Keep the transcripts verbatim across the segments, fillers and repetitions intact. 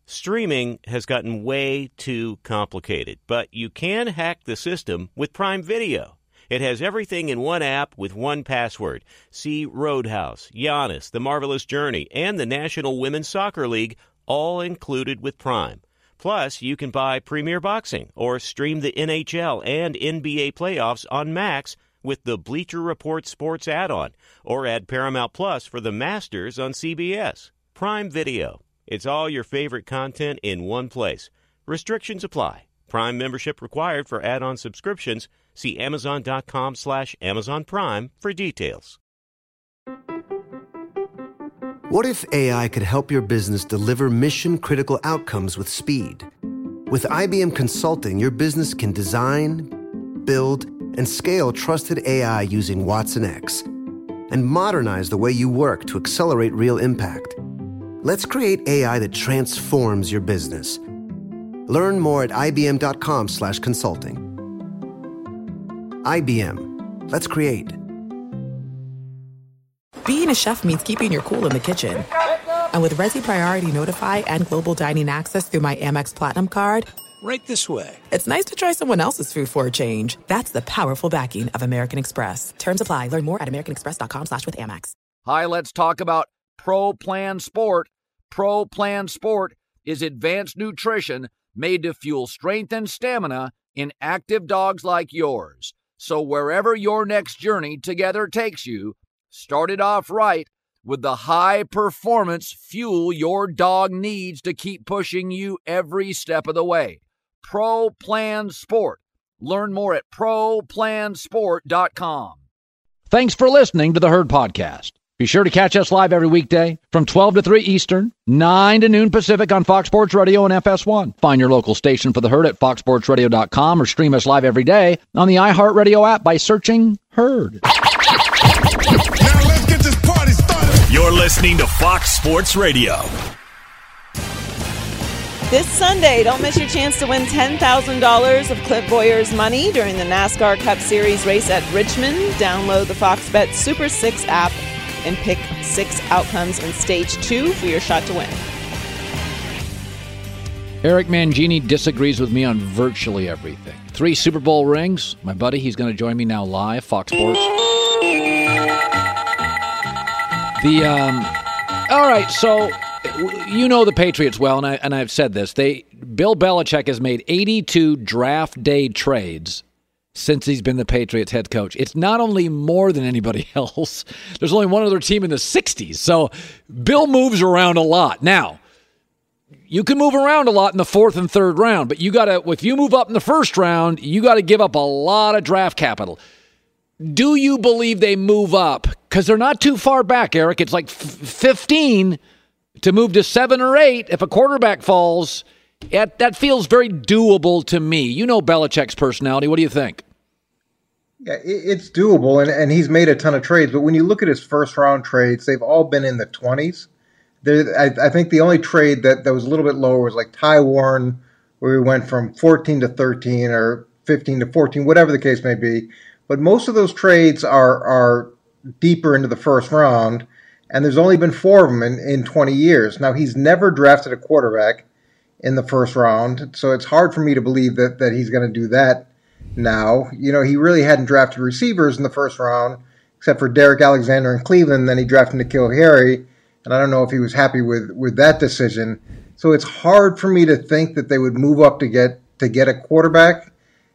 Streaming has gotten way too complicated, but you can hack the system with Prime Video. It has everything in one app with one password. See Roadhouse, Giannis, The Marvelous Journey, and the National Women's Soccer League, all included with Prime. Plus, you can buy Premier Boxing or stream the N H L and N B A playoffs on Max with the Bleacher Report Sports add-on, or add Paramount Plus for the Masters on C B S. Prime Video. It's all your favorite content in one place. Restrictions apply. Prime membership required for add-on subscriptions. See Amazon.com slash Amazon Prime for details. What if A I could help your business deliver mission-critical outcomes with speed? With I B M Consulting, your business can design, build, and scale trusted A I using Watson X, and modernize the way you work to accelerate real impact. Let's create A I that transforms your business. Learn more at ibm.com slash consulting. I B M. Let's create. Being a chef means keeping your cool in the kitchen. And with Resi Priority Notify and Global Dining Access through my Amex Platinum card, right this way. It's nice to try someone else's food for a change. That's the powerful backing of American Express. Terms apply. Learn more at americanexpress.com slash with Amex. Hi, let's talk about Pro Plan Sport. Pro Plan Sport is advanced nutrition made to fuel strength and stamina in active dogs like yours. So wherever your next journey together takes you, start it off right with the high-performance fuel your dog needs to keep pushing you every step of the way. Pro Plan Sport. Learn more at pro plan sport dot com. Thanks for listening to the Herd Podcast. Be sure to catch us live every weekday from twelve to three Eastern, nine to noon Pacific on Fox Sports Radio and F S one. Find your local station for the Herd at fox sports radio dot com or stream us live every day on the iHeartRadio app by searching Herd. Now let's get this party started. You're listening to Fox Sports Radio. This Sunday, don't miss your chance to win ten thousand dollars of Clint Boyer's money during the NASCAR Cup Series race at Richmond. Download the Fox Bet Super six app and pick six outcomes in Stage two for your shot to win. Eric Mangini disagrees with me on virtually everything. Three Super Bowl rings. My buddy, he's going to join me now live, Fox Sports. The, um, all right, so you know the Patriots well, and, I, and I've said this. They Bill Belichick has made eighty-two draft day trades since he's been the Patriots head coach. It's not only more than anybody else. There's only one other team in the sixties. So Bill moves around a lot. Now, you can move around a lot in the fourth and third round, but you got to, if you move up in the first round, you got to give up a lot of draft capital. Do you believe they move up? Because they're not too far back, Eric. It's like fifteen to move to seven or eight. If a quarterback falls, it, that feels very doable to me. You know Belichick's personality. What do you think? Yeah, it's doable, and, and he's made a ton of trades. But when you look at his first-round trades, they've all been in the twenties. There, I, I think the only trade that, that was a little bit lower was like Ty Warren, where we went from fourteen to thirteen or fifteen to fourteen, whatever the case may be. But most of those trades are are deeper into the first round, and there's only been four of them in, in twenty years. Now, he's never drafted a quarterback in the first round, so it's hard for me to believe that, that he's going to do that now. You know, he really hadn't drafted receivers in the first round, except for Derek Alexander in Cleveland. Then he drafted N'Keal Harry, and I don't know if he was happy with, with that decision. So it's hard for me to think that they would move up to get to get a quarterback,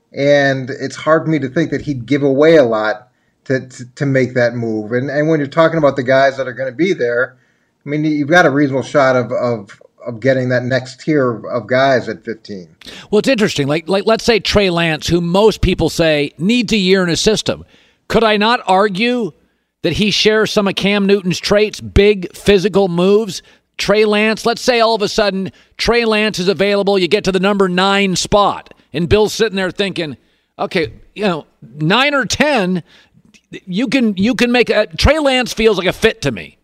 and it's hard for me to think that he'd give away a lot to to, to make that move. And and when you're talking about the guys that are going to be there, I mean, you've got a reasonable shot of of of getting that next tier of guys at fifteen. Well, it's interesting. Like, like let's say Trey Lance, who most people say needs a year in a system. Could I not argue that he shares some of Cam Newton's traits, big physical moves? Trey Lance, let's say all of a sudden Trey Lance is available. You get to the number nine spot, and Bill's sitting there thinking, okay, you know, nine or ten, you can you can make a Trey Lance feels like a fit to me.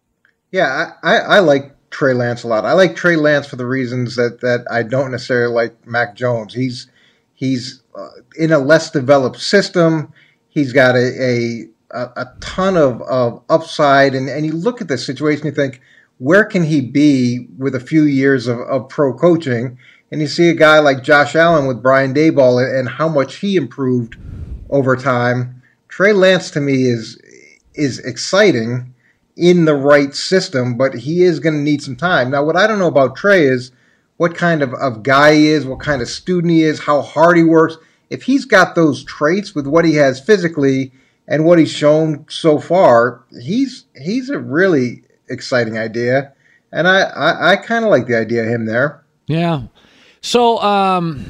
Yeah, I, I, I like Trey Lance a lot. I like Trey Lance for the reasons that, that I don't necessarily like Mac Jones. He's he's uh, in a less developed system. He's got a a, a ton of, of upside, and, and you look at this situation, you think, where can he be with a few years of, of pro coaching? And you see a guy like Josh Allen with Brian Daboll and how much he improved over time. Trey Lance to me is is exciting in the right system, but he is going to need some time. Now, what I don't know about Trey is what kind of, of guy he is, what kind of student he is, how hard he works. If he's got those traits with what he has physically and what he's shown so far, he's he's a really exciting idea. And I, I, I kind of like the idea of him there. Yeah. So, um,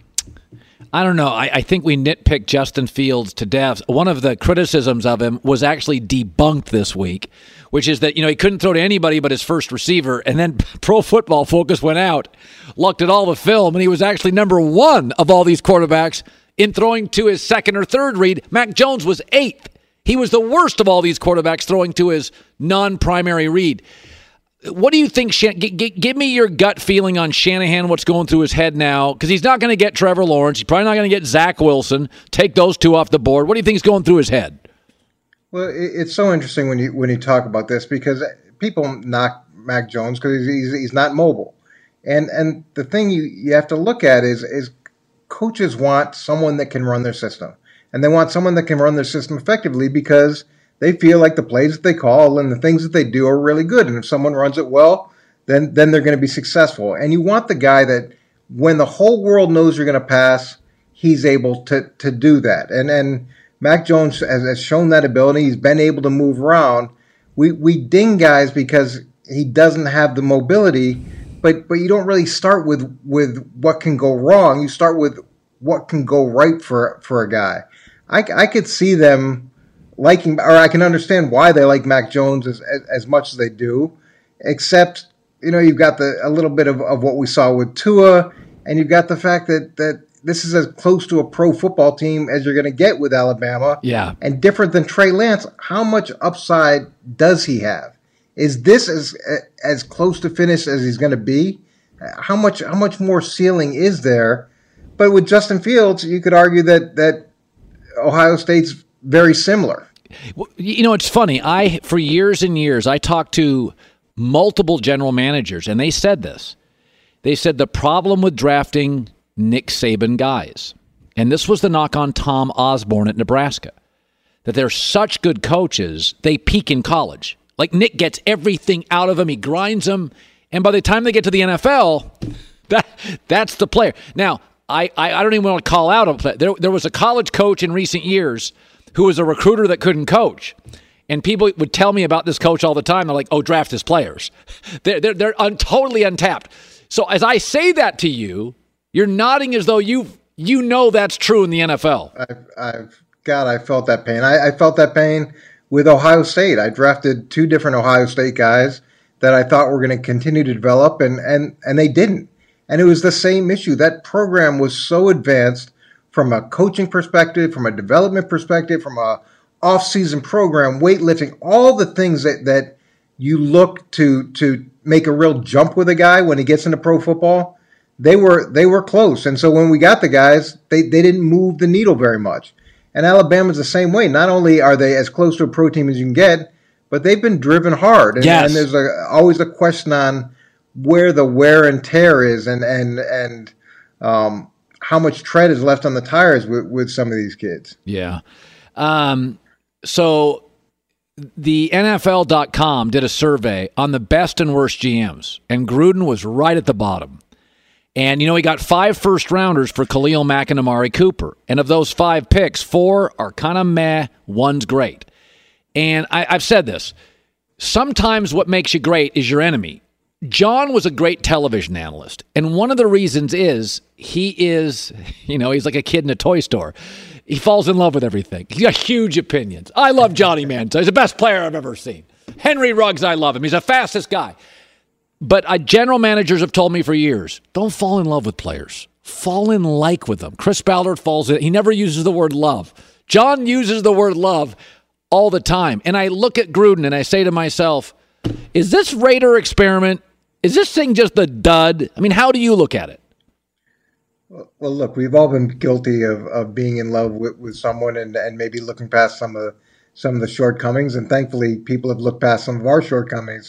I don't know. I, I think we nitpick Justin Fields to death. One of the criticisms of him was actually debunked this week, which is that, you know, he couldn't throw to anybody but his first receiver. And then Pro Football Focus went out, looked at all the film, and he was actually number one of all these quarterbacks in throwing to his second or third read. Mac Jones was eighth. He was the worst of all these quarterbacks throwing to his non-primary read. What do you think? Shan- g- g- give me your gut feeling on Shanahan, what's going through his head now, because he's not going to get Trevor Lawrence. He's probably not going to get Zach Wilson. Take those two off the board. What do you think is going through his head? Well, it's so interesting when you when you talk about this because people knock Mac Jones because he's he's not mobile, and and the thing you, you have to look at is is coaches want someone that can run their system, and they want someone that can run their system effectively because they feel like the plays that they call and the things that they do are really good. And if someone runs it well, then then they're going to be successful. And you want the guy that when the whole world knows you're going to pass, he's able to to do that. And and Mac Jones has, has shown that ability. He's been able to move around. We we ding guys because he doesn't have the mobility, but but you don't really start with with what can go wrong. You start with what can go right for for a guy. I, I could see them liking, or I can understand why they like Mac Jones as, as, as much as they do, except, you know, you've got the a little bit of, of what we saw with Tua, and you've got the fact that, that this is as close to a pro football team as you're going to get with Alabama. Yeah. And different than Trey Lance, how much upside does he have? Is this as as close to finish as he's going to be? How much how much more ceiling is there? But with Justin Fields, you could argue that that Ohio State's very similar. You know, it's funny. I, for years and years, I talked to multiple general managers, and they said this. They said the problem with drafting Nick Saban guys, and this was the knock on Tom Osborne at Nebraska, that they're such good coaches, they peak in college. Like Nick gets everything out of them, he grinds them, and by the time they get to the N F L, that that's the player. Now, I, I, I don't even want to call out a player. There, there was a college coach in recent years who was a recruiter that couldn't coach. And people would tell me about this coach all the time. They're like, oh, draft his players. They're, they're, they're un- totally untapped. So as I say that to you, you're nodding as though you you know that's true in the N F L. I've, I've God, I felt that pain. I, I felt that pain with Ohio State. I drafted two different Ohio State guys that I thought were going to continue to develop, and, and, and they didn't. And it was the same issue. That program was so advanced from a coaching perspective, from a development perspective, from a off-season program, weightlifting, all the things that, that you look to to make a real jump with a guy when he gets into pro football, they were they were close. And so when we got the guys, they, they didn't move the needle very much. And Alabama's the same way. Not only are they as close to a pro team as you can get, but they've been driven hard. And, yes. and there's a, always a question on where the wear and tear is and and and um, how much tread is left on the tires with, with some of these kids. Yeah. Um, so the N F L dot com did a survey on the best and worst G Ms, and Gruden was right at the bottom. And, you know, he got five first-rounders for Khalil Mack and Amari Cooper. And of those five picks, four are kind of meh, one's great. And I, I've said this. Sometimes what makes you great is your enemy. John was a great television analyst, and one of the reasons is he is, you know, he's like a kid in a toy store. He falls in love with everything. He's got huge opinions. I love Johnny Manziel. He's the best player I've ever seen. Henry Ruggs, I love him. He's the fastest guy. But uh, general managers have told me for years, don't fall in love with players. Fall in like with them. Chris Ballard falls in. He never uses the word love. John uses the word love all the time. And I look at Gruden and I say to myself, is this Raider experiment, is this thing just a dud? I mean, how do you look at it? Well, look, we've all been guilty of, of being in love with, with someone and, and maybe looking past some of some of the shortcomings. And thankfully, people have looked past some of our shortcomings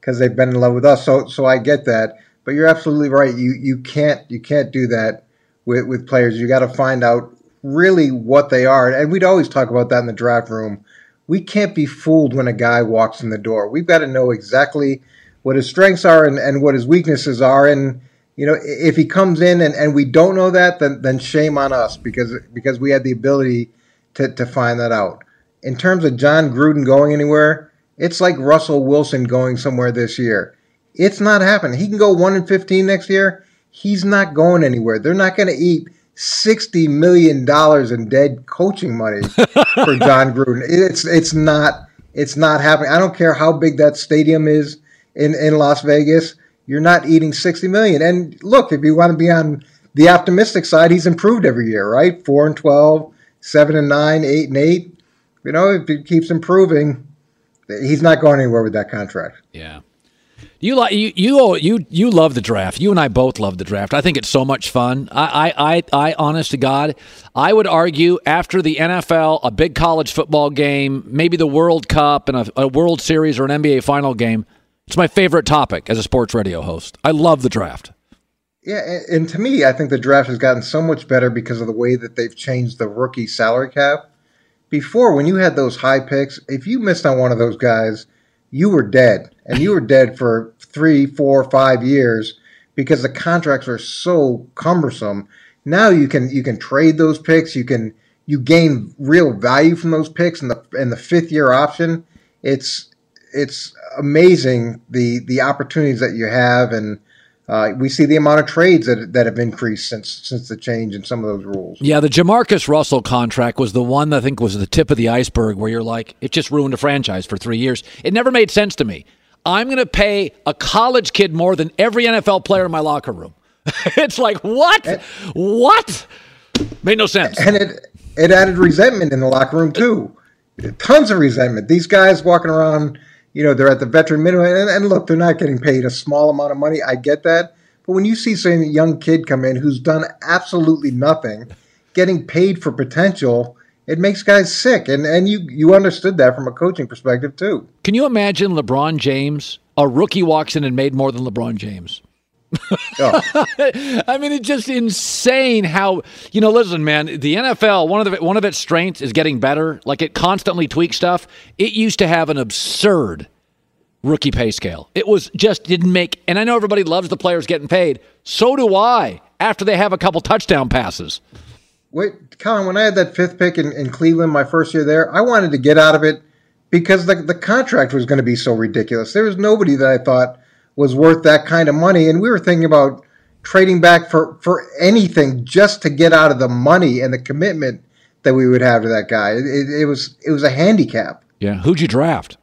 because they've been in love with us. So so I get that. But you're absolutely right. You you can't you can't do that with, with players. You got to find out really what they are. And we'd always talk about that in the draft room. We can't be fooled when a guy walks in the door. We've got to know exactly what his strengths are and, and what his weaknesses are. And, you know, if he comes in and, and we don't know that, then then shame on us because because we had the ability to, to find that out. In terms of John Gruden going anywhere, it's like Russell Wilson going somewhere this year. It's not happening. He can go one and fifteen next year. He's not going anywhere. They're not going to eat sixty million dollars in dead coaching money for John Gruden. It's it's not it's not happening. I don't care how big that stadium is in, in Las Vegas. You're not eating sixty million dollars. And look, if you want to be on the optimistic side, he's improved every year, right? Four and twelve, seven and nine, eight and eight. You know, if he keeps improving, he's not going anywhere with that contract. Yeah. You like you you you you love the draft. You and I both love the draft. I think it's so much fun. I I I, I honest to God, I would argue after the N F L, a big college football game, maybe the World Cup and a, a World Series or an N B A final game, it's my favorite topic as a sports radio host. I love the draft. Yeah, and, and to me, I think the draft has gotten so much better because of the way that they've changed the rookie salary cap. Before, when you had those high picks, if you missed on one of those guys, you were dead. And you were dead for three, four, five years because the contracts are so cumbersome. Now you can you can trade those picks. You can you gain real value from those picks in the in the fifth year option. It's it's amazing the the opportunities that you have, and uh, we see the amount of trades that that have increased since since the change in some of those rules. Yeah, the Jamarcus Russell contract was the one that I think was the tip of the iceberg where you're like, it just ruined a franchise for three years. It never made sense to me. I'm going to pay a college kid more than every N F L player in my locker room. It's like, what? And, what? Made no sense. And it it added resentment in the locker room, too. Tons of resentment. These guys walking around, you know, they're at the veteran minimum. And, and look, they're not getting paid a small amount of money. I get that. But when you see some young kid come in who's done absolutely nothing, getting paid for potential, it makes guys sick, and and you, you understood that from a coaching perspective, too. Can you imagine LeBron James? A rookie walks in and made more than LeBron James. Oh. I mean, it's just insane how, you know, listen, man, the N F L, one of the one of its strengths is getting better. Like, it constantly tweaks stuff. It used to have an absurd rookie pay scale. It was just didn't make, and I know everybody loves the players getting paid. So do I, after they have a couple touchdown passes. Wait, Colin, when I had that fifth pick in, in Cleveland my first year there, I wanted to get out of it because the, the contract was going to be so ridiculous. There was nobody that I thought was worth that kind of money, and we were thinking about trading back for, for anything just to get out of the money and the commitment that we would have to that guy. It, it, it was it was a handicap. Yeah, who'd you draft?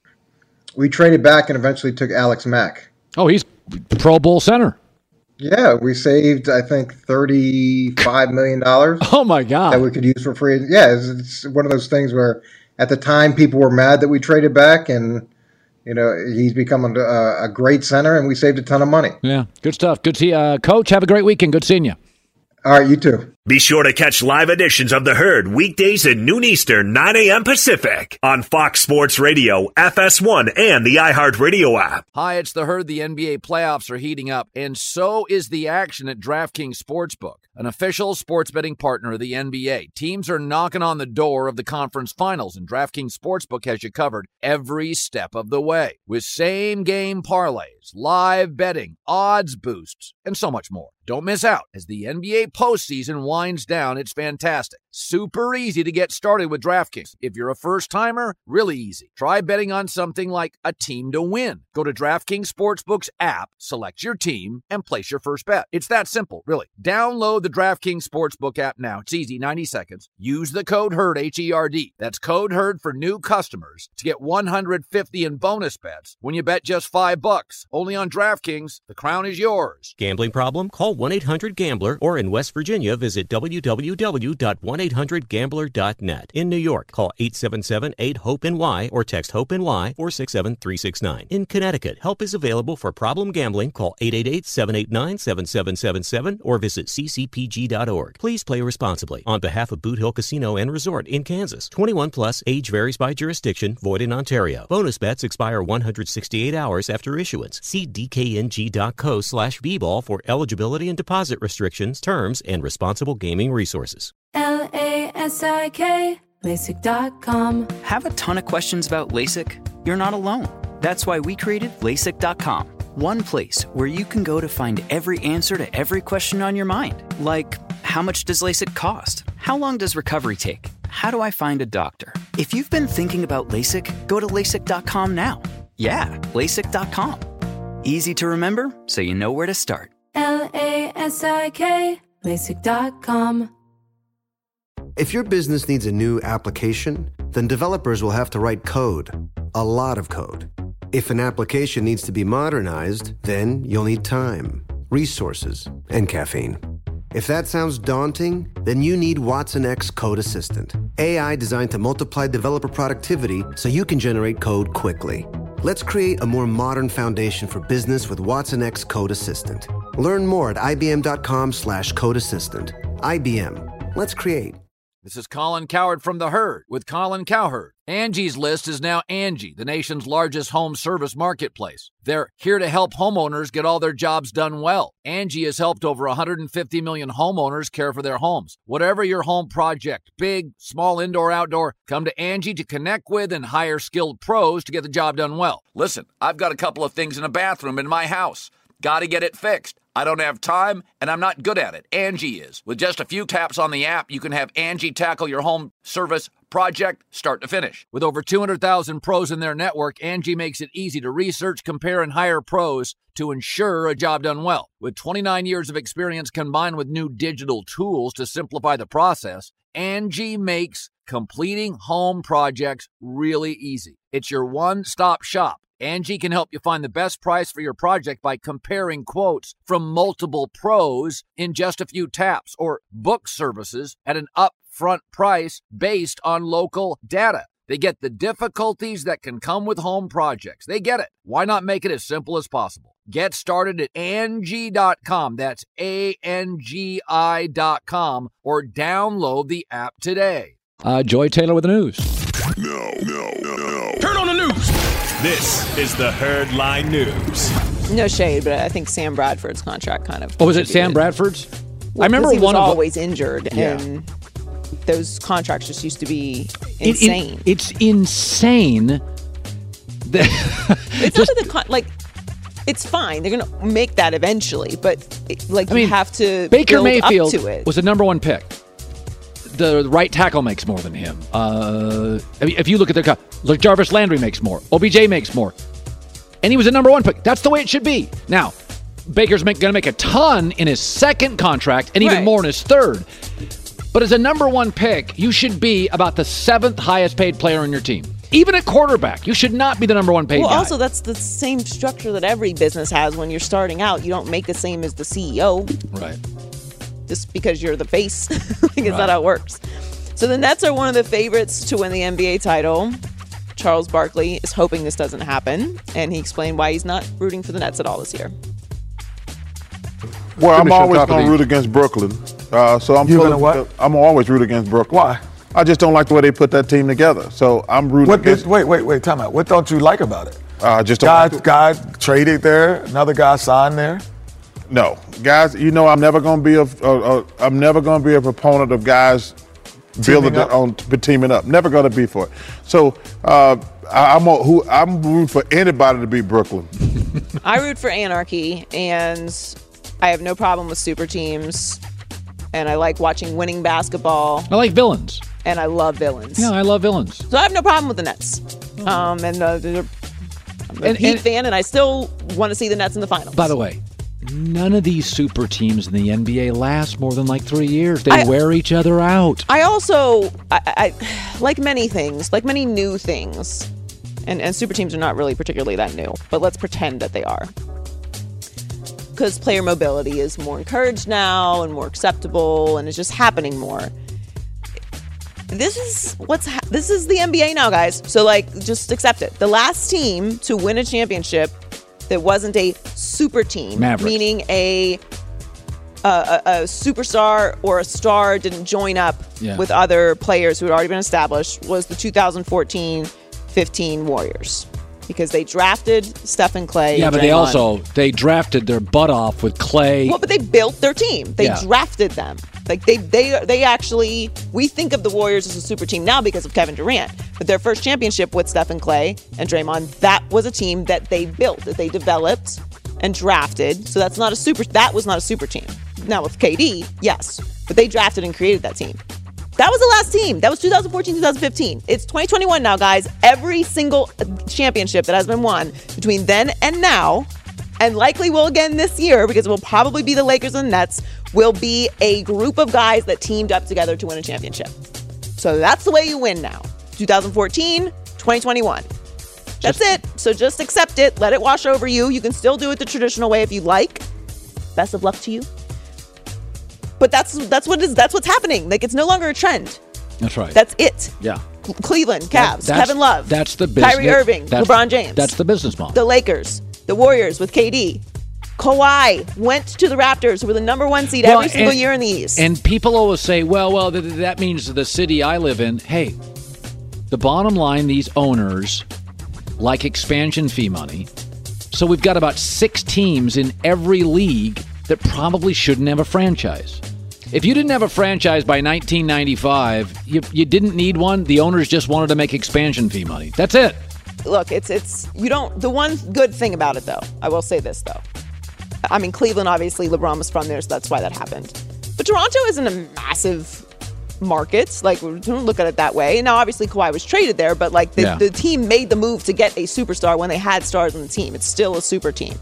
We traded back and eventually took Alex Mack. Oh, he's Pro Bowl center. Yeah, we saved, I think, thirty-five million dollars. Oh, my God. That we could use for free. Yeah, it's, it's one of those things where at the time people were mad that we traded back, and, you know, he's become a, a great center, and we saved a ton of money. Yeah, good stuff. Good to see you. Uh, Coach, have a great weekend. Good seeing you. All right, you too. Be sure to catch live editions of The Herd weekdays at noon Eastern, nine a.m. Pacific on Fox Sports Radio, F S one, and the iHeartRadio app. Hi, it's The Herd. The N B A playoffs are heating up, and so is the action at DraftKings Sportsbook, an official sports betting partner of the N B A. Teams are knocking on the door of the conference finals, and DraftKings Sportsbook has you covered every step of the way with same-game parlays, live betting, odds boosts, and so much more. Don't miss out as the N B A postseason winds down. It's fantastic. Super easy to get started with DraftKings. If you're a first-timer, really easy. Try betting on something like a team to win. Go to DraftKings Sportsbook's app, select your team, and place your first bet. It's that simple, really. Download the DraftKings Sportsbook app now. It's easy, ninety seconds. Use the code HERD, H E R D. That's code HERD for new customers to get one hundred fifty in bonus bets when you bet just five bucks. Only on DraftKings. The crown is yours. Gambling problem? Call one eight hundred gambler or in West Virginia, visit at w w w dot one eight hundred gambler dot net. In New York, call eight seven seven eight hope N Y or text HOPE-NY four six seven three six nine. In Connecticut, help is available for problem gambling. Call eight eight eight, seven eight nine, seven seven seven seven or visit c c p g dot org. Please play responsibly. On behalf of Boot Hill Casino and Resort in Kansas, twenty-one plus, age varies by jurisdiction, void in Ontario. Bonus bets expire one hundred sixty-eight hours after issuance. See d k n g dot co slash b ball for eligibility and deposit restrictions, terms, and responsible gaming resources. L A S I K, LASIK dot com. Have a ton of questions about LASIK? You're not alone. That's why we created LASIK dot com. One place where you can go to find every answer to every question on your mind. Like, how much does LASIK cost? How long does recovery take? How do I find a doctor? If you've been thinking about LASIK, go to LASIK dot com now. Yeah, LASIK dot com. Easy to remember, so you know where to start. L A S I K, LASIK dot com. If your business needs a new application, then developers will have to write code. A lot of code. If an application needs to be modernized, then you'll need time, resources, and caffeine. If that sounds daunting, then you need Watson X Code Assistant, A I designed to multiply developer productivity so you can generate code quickly. Let's create a more modern foundation for business with Watson X Code Assistant. Learn more at ibm.com slash code assistant. I B M. Let's create. This is Colin Cowherd from The Herd with Colin Cowherd. Angie's List is now Angie, the nation's largest home service marketplace. They're here to help homeowners get all their jobs done well. Angie has helped over one hundred fifty million homeowners care for their homes. Whatever your home project, big, small, indoor, outdoor, come to Angie to connect with and hire skilled pros to get the job done well. Listen, I've got a couple of things in a bathroom in my house. Got to get it fixed. I don't have time, and I'm not good at it. Angie is. With just a few taps on the app, you can have Angie tackle your home service project start to finish. With over two hundred thousand pros in their network, Angie makes it easy to research, compare, and hire pros to ensure a job done well. With twenty-nine years of experience combined with new digital tools to simplify the process, Angie makes completing home projects really easy. It's your one-stop shop. Angie can help you find the best price for your project by comparing quotes from multiple pros in just a few taps, or book services at an upfront price based on local data. They get the difficulties that can come with home projects. They get it. Why not make it as simple as possible? Get started at Angie dot com. That's A N G I dot com, or download the app today. Uh, Joy Taylor with the news. No, no, no, no. Turn on the news. This is the Herd Line News. No shade, but I think Sam Bradford's contract kind of. Oh, was it Sam Bradford's? Well, I remember he one was of always injured, Yeah. and those contracts just used to be It- insane. it- it's insane. that- it's not that the con- like. It's fine. They're going to make that eventually, but it, like I you mean, have to Baker build Mayfield up to it. was the number one pick. The right tackle makes more than him. Uh, I mean, if you look at their cut, look, Jarvis Landry makes more. O B J makes more. And he was a number one pick. That's the way it should be. Now, Baker's going to make a ton in his second contract and even Right. more in his third. But as a number one pick, you should be about the seventh highest paid player on your team. Even at quarterback, you should not be the number one paid well, guy. also, that's the same structure that every business has when you're starting out. You don't make the same as the C E O. Right. Just because you're the face. like, it's Right. not how it works. So the Nets are one of the favorites to win the N B A title. Charles Barkley is hoping this doesn't happen, and he explained why he's not rooting for the Nets at all this year. Well, I'm Finish on always top of going to the- root against Brooklyn. Uh, so I'm You're supposed- gonna what? I'm always root against Brooklyn. Why? I just don't like the way they put that team together. So I'm rooting What against. did, wait, wait, wait, time out. What don't you like about it? Uh, just don't Guy, like the- guy traded there, another guy signed there. No, guys. You know I'm never going to be a, a, a. I'm never going to be a proponent of guys building Teaming up? on teaming up. Never going to be for it. So uh, I, I'm a, who I'm rooting for anybody to beat Brooklyn. I root for anarchy, and I have no problem with super teams, and I like watching winning basketball, I like villains. and I love villains. Yeah, I love villains. So I have no problem with the Nets. Um, and uh, they're- I'm a And- Heat and- fan, and I still want to see the Nets in the finals. By the way, none of these super teams in the N B A last more than like three years. They I- wear each other out. I also, I, I like many things, like many new things, and, and super teams are not really particularly that new, but let's pretend that they are. because player mobility is more encouraged now and more acceptable and it's just happening more. This is what's ha- this is the N B A now, guys. So like, just accept it. The last team to win a championship that wasn't a super team, Mavericks. meaning a, a, a, a superstar or a star didn't join up Yeah. with other players who had already been established, was the two thousand fourteen fifteen Warriors. Because they drafted Stephen Clay. Yeah, and but they Draymond. also they drafted their butt off with Clay. Well, but they built their team. They Yeah. drafted them. Like they, they, they actually. We think of the Warriors as a super team now because of Kevin Durant. But their first championship with Stephen Clay and Draymond, that was a team that they built, that they developed and drafted. So that's not a super. That was not a super team. Now with K D, yes, but they drafted and created that team. That was the last team. That was two thousand fourteen, two thousand fifteen. It's twenty twenty-one now, guys. Every single championship that has been won between then and now, and likely will again this year, because it will probably be the Lakers and Nets, will be a group of guys that teamed up together to win a championship. So that's the way you win now. twenty fourteen, twenty twenty-one. That's it. So just accept it. Let it wash over you. You can still do it the traditional way if you like. Best of luck to you. But that's that's what is that's what's happening. Like, it's no longer a trend. That's right. That's it. yeah. Cleveland, Cavs, That- that's- Kevin Love, That's the business. Kyrie Irving, that's- LeBron James. That's the business model. The Lakers, the Warriors with K D. Kawhi went to the Raptors, who were the number one seed Well, every single and- year in the East. And people always say, well, well, th- th- that means the city I live in. Hey, the bottom line, these owners like expansion fee money. So we've got about six teams in every league that probably shouldn't have a franchise. If you didn't have a franchise by nineteen ninety-five, you, you didn't need one. The owners just wanted to make expansion fee money. That's it. Look, it's it's you don't. The one good thing about it, though, I will say this though. I mean, Cleveland, obviously, LeBron was from there, so that's why that happened. But Toronto isn't a massive market. Like, we don't look at it that way. Now, obviously, Kawhi was traded there, but like the, Yeah. the team made the move to get a superstar when they had stars on the team. It's still a super team.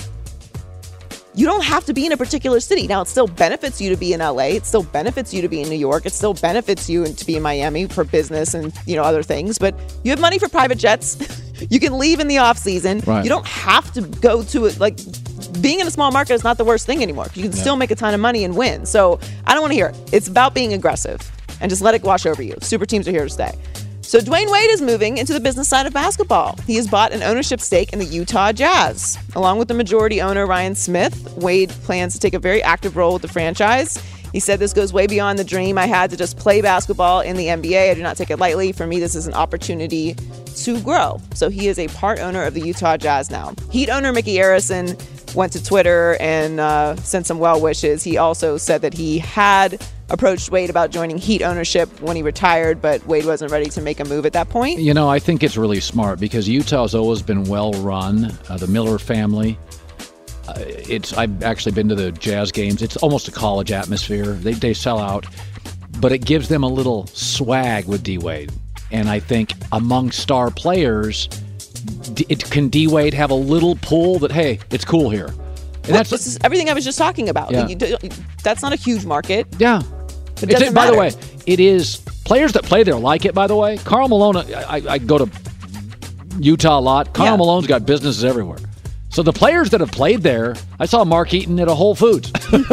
You don't have to be in a particular city. Now, it still benefits you to be in L A. It still benefits you to be in New York. It still benefits you to be in Miami for business and, you know, other things. But you have money for private jets. You can leave in the off season. Right. You don't have to go to it. Like, being in a small market is not the worst thing anymore. You can Yeah. still make a ton of money and win. So I don't want to hear it. It's about being aggressive and just let it wash over you. Super teams are here to stay. So Dwayne Wade is moving into the business side of basketball. He has bought an ownership stake in the Utah Jazz. Along with the majority owner, Ryan Smith, Wade plans to take a very active role with the franchise. He said, "This goes way beyond the dream I had to just play basketball in the N B A. I do not take it lightly. For me, this is an opportunity to grow." So he is a part owner of the Utah Jazz now. Heat owner Mickey Arison went to Twitter and uh, sent some well wishes. He also said that he had approached Wade about joining Heat ownership when he retired, but Wade wasn't ready to make a move at that point. You know, I think it's really smart because Utah's always been well run. Uh, the Miller family. Uh, it's I've actually been to the Jazz games. It's almost a college atmosphere. They they sell out, but it gives them a little swag with D Wade. And I think among star players, D- it, can D Wade have a little pull that hey, it's cool here. And Look, that's this is everything I was just talking about. Yeah. You do- that's not a huge market. yeah. It It's- doesn't by the matter. way, it is players that play there like it. By the way, Karl Malone. I, I go to Utah a lot. Karl Yeah. Malone's got businesses everywhere. So the players that have played there, I saw Mark Eaton at a Whole Foods.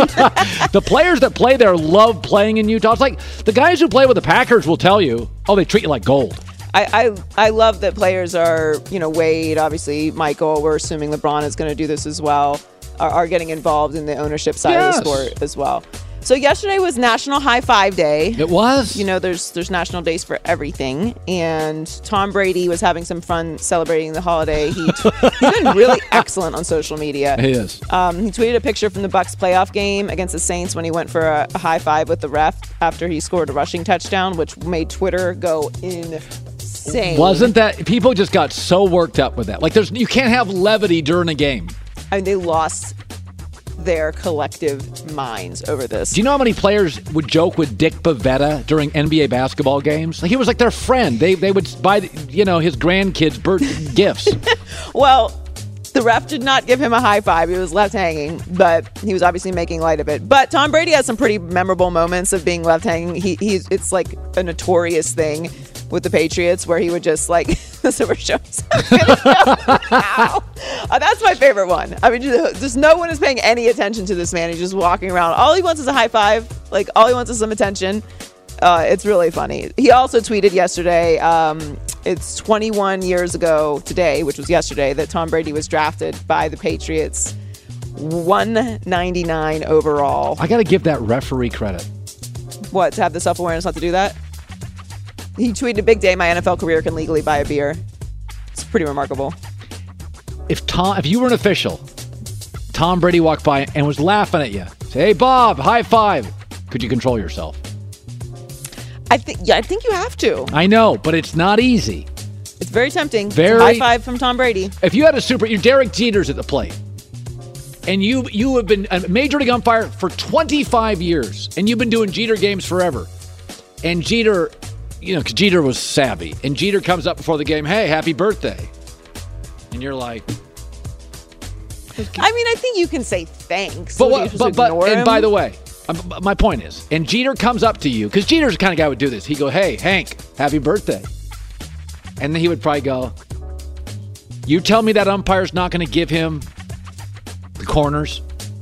The players that play there love playing in Utah. It's like the guys who play with the Packers will tell you, oh, they treat you like gold. I, I I love that players are, you know, Wade, obviously Michael, we're assuming LeBron is going to do this as well, are, are getting involved in the ownership side Yes. of the sport as well. So yesterday was National High Five Day. It was. You know, there's there's national days for everything, and Tom Brady was having some fun celebrating the holiday. He t- he's been really excellent on social media. He is. Um, he tweeted a picture from the Bucs playoff game against the Saints when he went for a, a high five with the ref after he scored a rushing touchdown, which made Twitter go insane. Wasn't that people just got so worked up with that? Like, there's you can't have levity during a game. I mean, they lost their collective minds over this. Do you know how many players would joke with Dick Bavetta during N B A basketball games? Like, he was like their friend. They they would buy, you know, his grandkids birth gifts. Well, the ref did not give him a high five. He was left hanging, but he was obviously making light of it. But Tom Brady has some pretty memorable moments of being left hanging. He, he's it's like a notorious thing with the Patriots where he would just like the Super Shows. uh, that's my favorite one. I mean, just, just no one is paying any attention to this man. He's just walking around. All he wants is a high five. Like all he wants is some attention. Uh, it's really funny. He also tweeted yesterday. Um, it's twenty-one years ago today, which was yesterday, that Tom Brady was drafted by the Patriots, one ninety-nine overall. I got to give that referee credit. What, to have the self-awareness not to do that? He tweeted, a big day, my N F L career can legally buy a beer. It's pretty remarkable. If Tom, if you were an official, Tom Brady walked by and was laughing at you, say, hey, Bob, high five. Could you control yourself? I think, yeah, I think you have to. I know, but it's not easy. It's very tempting. Very, high five from Tom Brady. If you had a super, you're Derek Jeter's at the plate, and you you have been a major league umpire for twenty-five years, and you've been doing Jeter games forever, and Jeter, you know, because Jeter was savvy, and Jeter comes up before the game, hey, happy birthday, and you're like, I mean, I think you can say thanks. but what, but but and him? by the way. Um, my point is, and Jeter comes up to you, because Jeter's the kind of guy who would do this. He'd go, hey, Hank, happy birthday. And then he would probably go, you tell me that umpire's not going to give him the corners?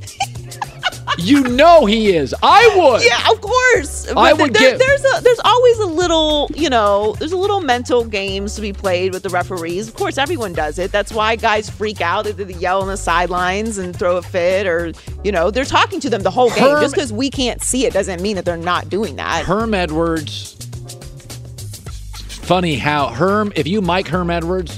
You know he is. I would. Yeah, of course. But I would there, give. There's a, there's always a little, you know, there's a little mental games to be played with the referees. Of course, everyone does it. That's why guys freak out. They yell on the sidelines and throw a fit, or, you know, they're talking to them the whole game. Herm, Just because we can't see it doesn't mean that they're not doing that. Herm Edwards. Funny how Herm, if you Mike Herm Edwards,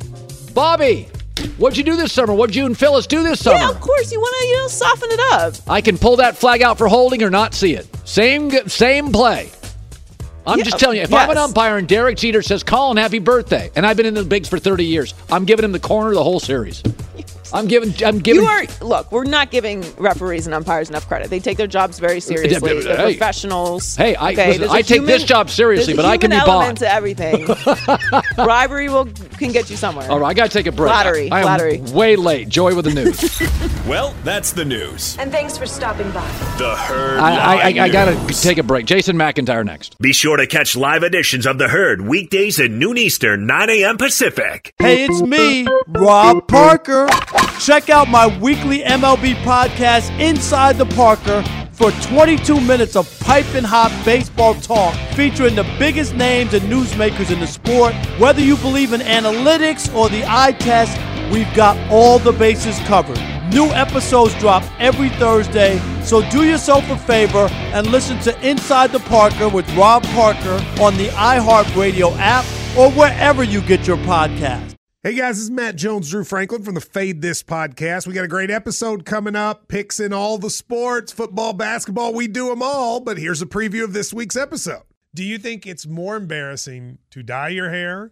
Bobby, what'd you do this summer? What'd you and Phyllis do this summer? Yeah, of course. You want to, you know, soften it up. I can pull that flag out for holding or not see it. Same same play. I'm Yeah, just telling you, if yes. I'm an umpire and Derek Jeter says, Colin, happy birthday, and I've been in the bigs for thirty years, I'm giving him the corner the whole series. I'm giving. I'm giving. You are look. We're not giving referees and umpires enough credit. They take their jobs very seriously. They're Hey. professionals. Hey, I, okay, listen, there's a I take human- this job seriously, there's but a I can be human element bought. to everything. Bribery will can get you somewhere. All right, I got to take a break. Flattery, I am flattery. way late. Joy with the news. Well, that's the news. And thanks for stopping by. The Herd I, I, I, Line I got to News. take a break. Jason McIntyre next. Be sure to catch live editions of The Herd weekdays at noon Eastern, nine a.m. Pacific. Hey, it's me, Rob Parker. Check out my weekly M L B podcast, Inside the Parker, for twenty-two minutes of piping hot baseball talk featuring the biggest names and newsmakers in the sport. Whether you believe in analytics or the eye test, we've got all the bases covered. New episodes drop every Thursday, so do yourself a favor and listen to Inside the Parker with Rob Parker on the iHeartRadio app or wherever you get your podcast. Hey guys, this is Matt Jones, Drew Franklin from the Fade This podcast. We got a great episode coming up, picks in all the sports, football, basketball, we do them all, but here's a preview of this week's episode. Do you think it's more embarrassing to dye your hair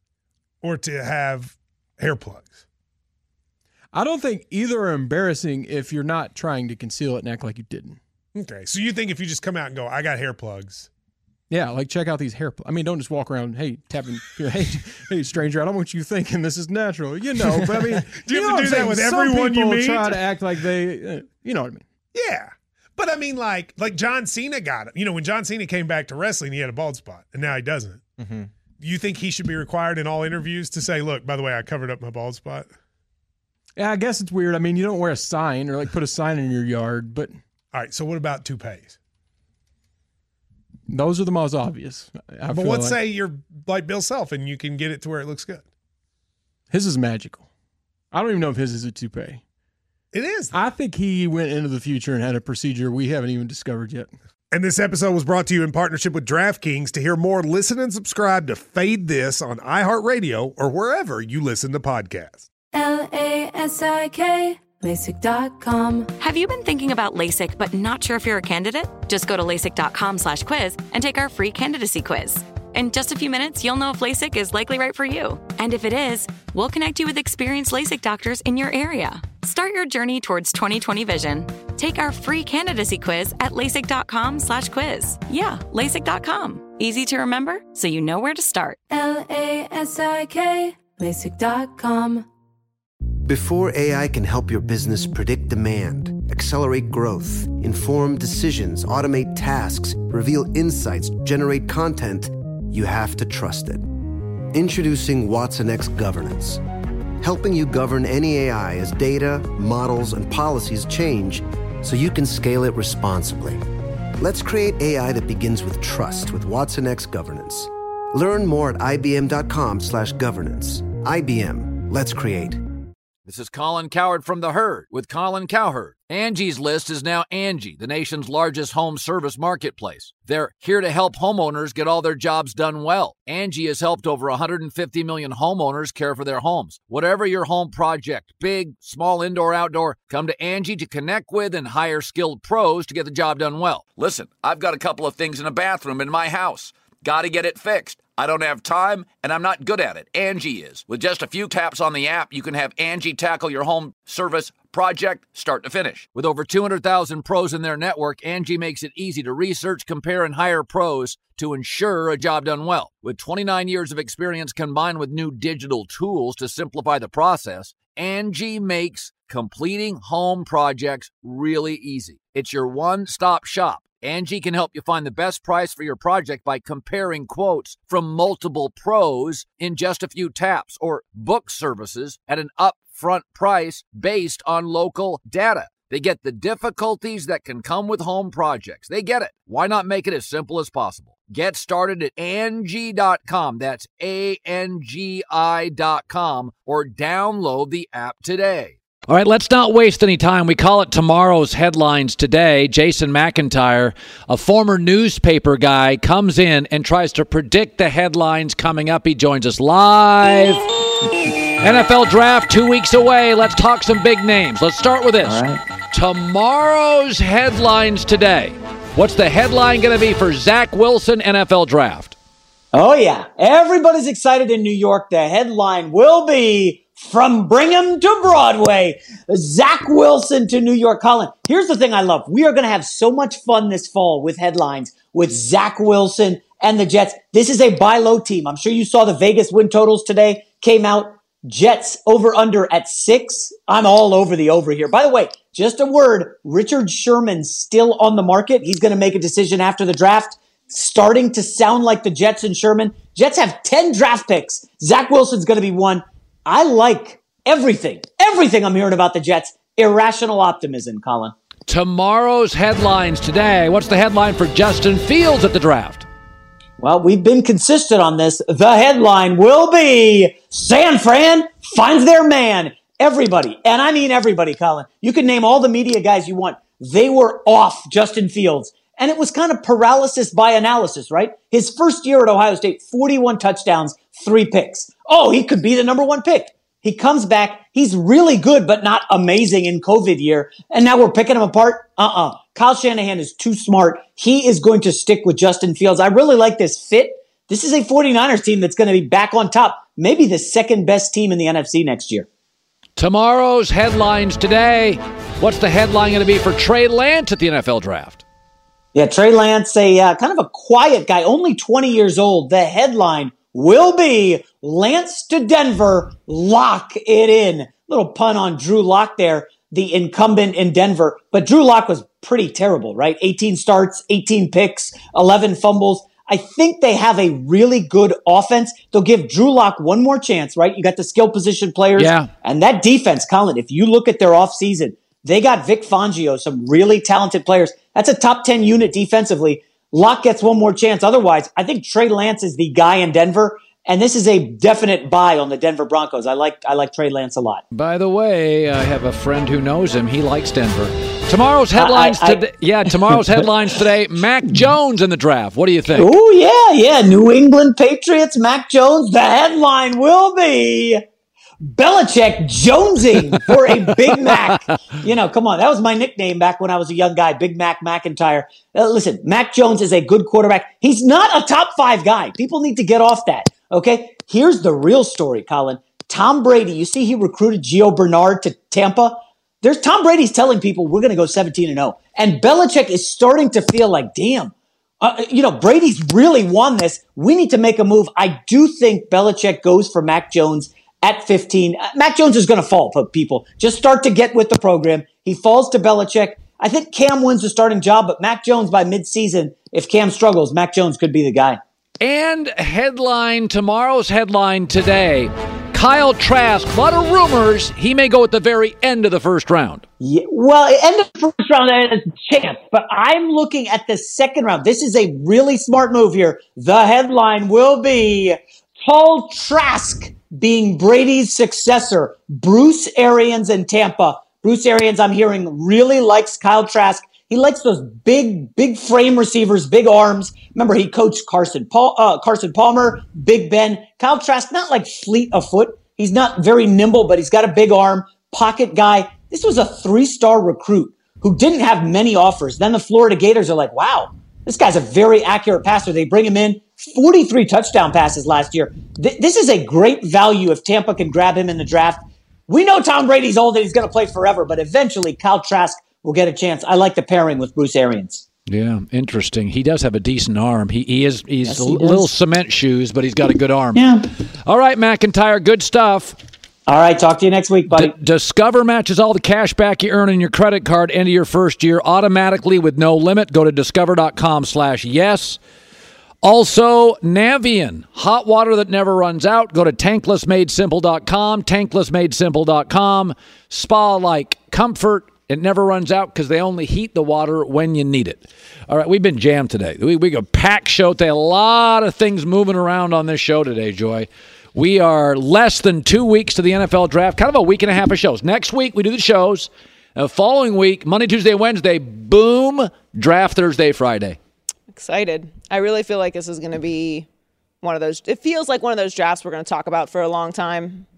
or to have hair plugs? I don't think either are embarrassing if you're not trying to conceal it and act like you didn't. Okay, so you think if you just come out and go, I got hair plugs. Yeah, like check out these hair plugs. I mean, don't just walk around, hey, tapping, hey, hey, stranger, I don't want you thinking this is natural. You know, but I mean, do you, you have know to do that with Some everyone you people meet? try to act like they, uh, you know what I mean? Yeah. But I mean, like, like John Cena got it. You know, when John Cena came back to wrestling, he had a bald spot, and now he doesn't. Mm-hmm. You think he should be required in all interviews to say, look, by the way, I covered up my bald spot? Yeah, I guess it's weird. I mean, you don't wear a sign or like put a sign in your yard, but. All right, so what about toupees? Those are the most obvious. I but feel let's like. say you're like Bill Self and you can get it to where it looks good. His is magical. I don't even know if his is a toupee. It is. I think he went into the future and had a procedure we haven't even discovered yet. And this episode was brought to you in partnership with DraftKings. To hear more, listen and subscribe to Fade This on iHeartRadio or wherever you listen to podcasts. L A S I K, LASIK dot com. Have you been thinking about LASIK but not sure if you're a candidate? Just go to LASIK.com slash quiz and take our free candidacy quiz. In just a few minutes, you'll know if LASIK is likely right for you. And if it is, we'll connect you with experienced LASIK doctors in your area. Start your journey towards twenty twenty vision. Take our free candidacy quiz at LASIK.com slash quiz. Yeah, LASIK dot com. Easy to remember, so you know where to start. L A S I K, LASIK dot com. Before A I can help your business predict demand, accelerate growth, inform decisions, automate tasks, reveal insights, generate content, you have to trust it. Introducing Watson X Governance, helping you govern any A I as data, models, and policies change so you can scale it responsibly. Let's create A I that begins with trust with Watson X Governance. Learn more at ibm.com slash governance. I B M, let's create. This is Colin Cowherd from The Herd with Colin Cowherd. Angie's List is now Angie, the nation's largest home service marketplace. They're here to help homeowners get all their jobs done well. Angie has helped over one hundred fifty million homeowners care for their homes. Whatever your home project, big, small, indoor, outdoor, come to Angie to connect with and hire skilled pros to get the job done well. Listen, I've got a couple of things in a bathroom in my house. Got to get it fixed. I don't have time, and I'm not good at it. Angie is. With just a few taps on the app, you can have Angie tackle your home service project start to finish. With over two hundred thousand pros in their network, Angie makes it easy to research, compare, and hire pros to ensure a job done well. With twenty-nine years of experience combined with new digital tools to simplify the process, Angie makes completing home projects really easy. It's your one-stop shop. Angie can help you find the best price for your project by comparing quotes from multiple pros in just a few taps, or book services at an upfront price based on local data. They get the difficulties that can come with home projects. They get it. Why not make it as simple as possible? Get started at Angie dot com. That's A N G I dot com, or download the app today. All right, let's not waste any time. We call it tomorrow's headlines today. Jason McIntyre, a former newspaper guy, comes in and tries to predict the headlines coming up. He joins us live. N F L draft two weeks away. Let's talk some big names. Let's start with this. All right. Tomorrow's headlines today. What's the headline going to be for Zach Wilson N F L draft? Oh, yeah. Everybody's excited in New York. The headline will be From Brigham to Broadway, Zach Wilson to New York. Colin, here's the thing I love. We are going to have so much fun this fall with headlines with Zach Wilson and the Jets. This is a buy low team. I'm sure you saw the Vegas win totals today came out. Jets over under at six. I'm all over the over here. By the way, just a word, Richard Sherman's still on the market. He's going to make a decision after the draft. Starting to sound like the Jets and Sherman. Jets have ten draft picks. Zach Wilson's going to be one. I like everything, everything I'm hearing about the Jets. Irrational optimism, Colin. Tomorrow's headlines today. What's the headline for Justin Fields at the draft? Well, we've been consistent on this. The headline will be San Fran finds their man. Everybody, and I mean everybody, Colin. You can name all the media guys you want. They were off Justin Fields. And it was kind of paralysis by analysis, right? His first year at Ohio State, forty-one touchdowns, three picks. Oh, he could be the number one pick. He comes back. He's really good, but not amazing in COVID year. And now we're picking him apart? Uh-uh. Kyle Shanahan is too smart. He is going to stick with Justin Fields. I really like this fit. This is a 49ers team that's going to be back on top. Maybe the second best team in the N F C next year. Tomorrow's headlines today. What's the headline going to be for Trey Lance at the N F L draft? Yeah, Trey Lance, a uh, kind of a quiet guy, only twenty years old. The headline will be Lance to Denver, lock it in. Little pun on Drew Lock there, the incumbent in Denver. But Drew Lock was pretty terrible, right? eighteen starts, eighteen picks, eleven fumbles. I think they have a really good offense. They'll give Drew Lock one more chance, right? You got the skill position players. Yeah. And that defense, Colin, if you look at their offseason, they got Vic Fangio, some really talented players. That's a top ten unit defensively. Locke gets one more chance. Otherwise, I think Trey Lance is the guy in Denver, and this is a definite buy on the Denver Broncos. I like I like Trey Lance a lot. By the way, I have a friend who knows him. He likes Denver. Tomorrow's headlines I, I, today. Yeah, tomorrow's headlines today. Mac Jones in the draft. What do you think? Oh yeah, yeah. New England Patriots. Mac Jones. The headline will be Belichick jonesing for a Big Mac. You know, come on. That was my nickname back when I was a young guy, Big Mac McIntyre. Uh, listen, Mac Jones is a good quarterback. He's not a top five guy. People need to get off that, okay? Here's the real story, Colin. Tom Brady, you see he recruited Gio Bernard to Tampa? There's Tom Brady's telling people we're going to go seventeen and oh. And Belichick is starting to feel like, damn, uh, you know, Brady's really won this. We need to make a move. I do think Belichick goes for Mac Jones at fifteen. Uh, Mac Jones is going to fall, but people just start to get with the program. He falls to Belichick. I think Cam wins the starting job, but Mac Jones by midseason, if Cam struggles, Mac Jones could be the guy. And headline, tomorrow's headline today, Kyle Trask, a lot of rumors he may go at the very end of the first round. Yeah, well, end of the first round as a chance, but I'm looking at the second round. This is a really smart move here. The headline will be Kyle Trask being Brady's successor. Bruce Arians in Tampa. Bruce Arians, I'm hearing, really likes Kyle Trask. He likes those big, big frame receivers, big arms. Remember, he coached Carson Paul, uh, Carson Palmer, Big Ben. Kyle Trask, not like fleet of foot. He's not very nimble, but he's got a big arm, pocket guy. This was a three-star recruit who didn't have many offers. Then the Florida Gators are like, wow, this guy's a very accurate passer. They bring him in, forty-three touchdown passes last year. Th- this is a great value if Tampa can grab him in the draft. We know Tom Brady's old and he's going to play forever, but eventually Kyle Trask will get a chance. I like the pairing with Bruce Arians. Yeah, interesting. He does have a decent arm. He, he is he's Yes, a he little does. cement shoes, but he's got a good arm. Yeah. All right, McIntyre, good stuff. All right, talk to you next week, buddy. D- Discover matches all the cash back you earn in your credit card into your first year automatically with no limit. Go to discover.com slash yes. Also, Navion, hot water that never runs out. Go to tankless made simple dot com, tankless made simple dot com. Spa-like comfort. It never runs out because they only heat the water when you need it. All right, we've been jammed today. We we got packed show today. A lot of things moving around on this show today, Joy. We are less than two weeks to the N F L draft, kind of a week and a half of shows. Next week, we do the shows. The following week, Monday, Tuesday, Wednesday, boom, draft Thursday, Friday. Excited. I really feel like this is going to be one of those. It feels like one of those drafts we're going to talk about for a long time.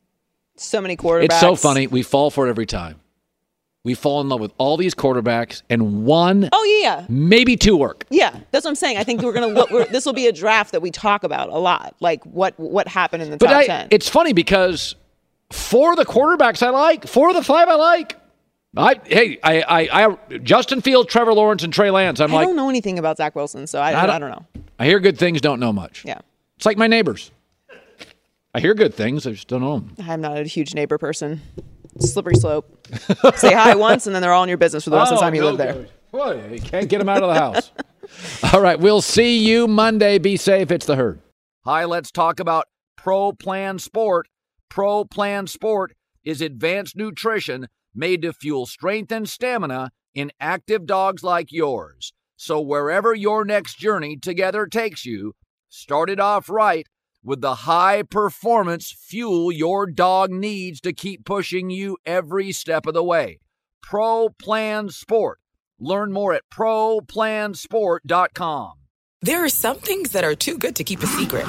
So many quarterbacks. It's so funny. We fall for it every time. We fall in love with all these quarterbacks, and one, oh yeah, maybe two work. Yeah, that's what I'm saying. I think we're gonna look. We're, this will be a draft that we talk about a lot, like what what happened in the But top I, ten. it's funny because four of the quarterbacks I like, four of the five I like. I hey, I I, I Justin Fields, Trevor Lawrence, and Trey Lance. I'm I like, don't know anything about Zach Wilson, so I, I I, don't- don't, know. I hear good things, don't know much. Yeah, It's like my neighbors. I hear good things, I just don't know them. I'm not a huge neighbor person. Slippery slope. Say hi once, and then they're all in your business for the rest of the time you live there. Well, you can't get them out of the house. All right, we'll see you Monday. Be safe. It's the Herd. Hi, let's talk about Pro Plan Sport. Pro Plan Sport is advanced nutrition made to fuel strength and stamina in active dogs like yours. So wherever your next journey together takes you, start it off right with the high-performance fuel your dog needs to keep pushing you every step of the way. Pro Plan Sport. Learn more at pro plan sport dot com. There are some things that are too good to keep a secret.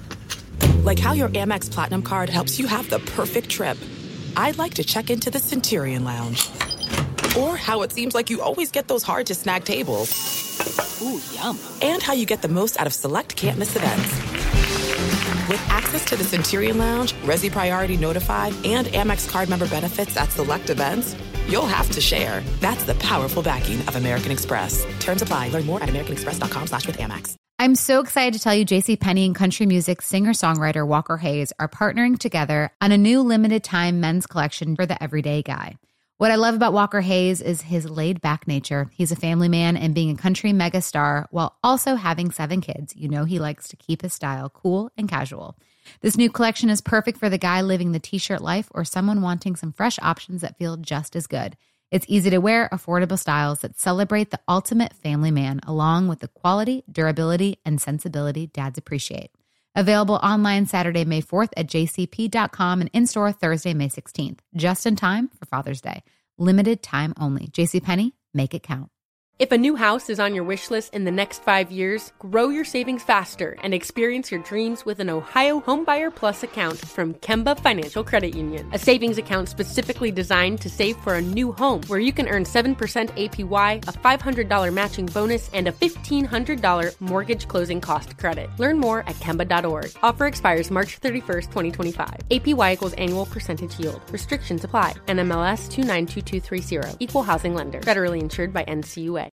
Like how your Amex Platinum card helps you have the perfect trip. I'd like to check into the Centurion Lounge. Or how it seems like you always get those hard-to-snag tables. Ooh, yum. And how you get the most out of select can't-miss events. With access to the Centurion Lounge, Resi Priority Notified, and Amex card member benefits at select events, you'll have to share. That's the powerful backing of American Express. Terms apply. Learn more at americanexpress.com slash with Amex. I'm so excited to tell you JCPenney and country music singer-songwriter Walker Hayes are partnering together on a new limited-time men's collection for the everyday guy. What I love about Walker Hayes is his laid-back nature. He's a family man, and being a country megastar while also having seven kids, you know he likes to keep his style cool and casual. This new collection is perfect for the guy living the t-shirt life or someone wanting some fresh options that feel just as good. It's easy to wear, affordable styles that celebrate the ultimate family man, along with the quality, durability, and sensibility dads appreciate. Available online Saturday, May fourth at j c p dot com and in-store Thursday, May sixteenth. Just in time for Father's Day. Limited time only. JCPenney, make it count. If a new house is on your wish list in the next five years, grow your savings faster and experience your dreams with an Ohio Homebuyer Plus account from Kemba Financial Credit Union. A savings account specifically designed to save for a new home where you can earn seven percent A P Y, a five hundred dollars matching bonus, and a fifteen hundred dollars mortgage closing cost credit. Learn more at Kemba dot org. Offer expires March thirty-first, twenty twenty-five. A P Y equals annual percentage yield. Restrictions apply. N M L S two nine two two three zero. Equal housing lender. Federally insured by N C U A.